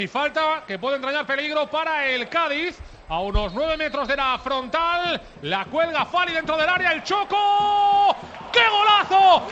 Y falta que puede entrañar peligro para el Cádiz. A unos 9 metros de la frontal. La cuelga Fali dentro del área. El Choco. ¡Qué golazo!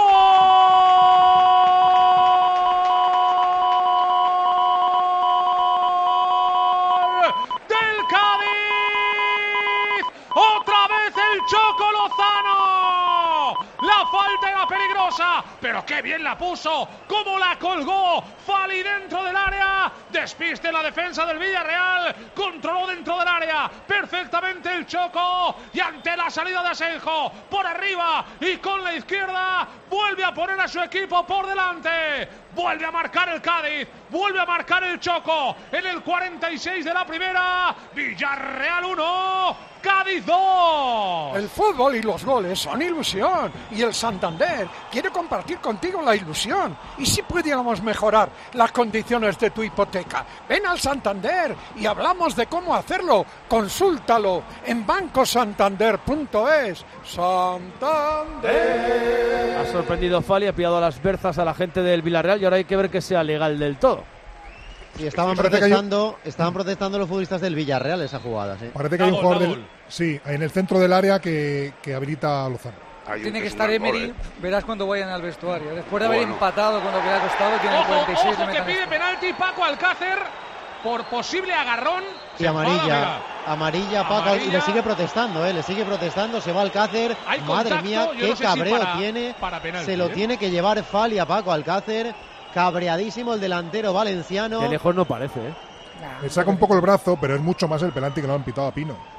¡Gol del Cádiz! ¡Otra vez el Choco Lozano! La falta era peligrosa, pero qué bien la puso, cómo la colgó Fali dentro del área. Despiste en la defensa del Villarreal, controló dentro del área perfectamente el Choco, y ante la salida de Asenjo por arriba y con la izquierda vuelve a poner a su equipo por delante. Vuelve a marcar el Cádiz, vuelve a marcar el Choco en el 46 de la primera. Villarreal 1, Cádiz 2. El fútbol y los goles son ilusión, y el Santander quiere compartir contigo la ilusión. ¿Y si pudiéramos mejorar las condiciones de tu hipoteca? Ven al Santander y hablamos de cómo hacerlo. Consúltalo en bancosantander.es. Santander. Ha sorprendido Fali, ha pillado a las berzas a la gente del Villarreal y ahora hay que ver que sea legal del todo. Y estaban protestando los futbolistas del Villarreal esa jugada, ¿sí? Parece que hay un jugador en el centro del área que habilita a Lozano. Tiene que estar Emery, verás cuando vayan al vestuario. Después de haber empatado cuando le ha costado, tiene el 46. Ojo que pide penalti Paco Alcácer por posible agarrón. Y amarilla Paco, y le sigue protestando, se va Alcácer. Madre mía, qué cabreo tiene. Se lo tiene que llevar Fali a Paco Alcácer. Cabreadísimo el delantero valenciano. De lejos no parece, Le saca un poco el brazo, pero es mucho más el penalti que lo han pitado a Pino.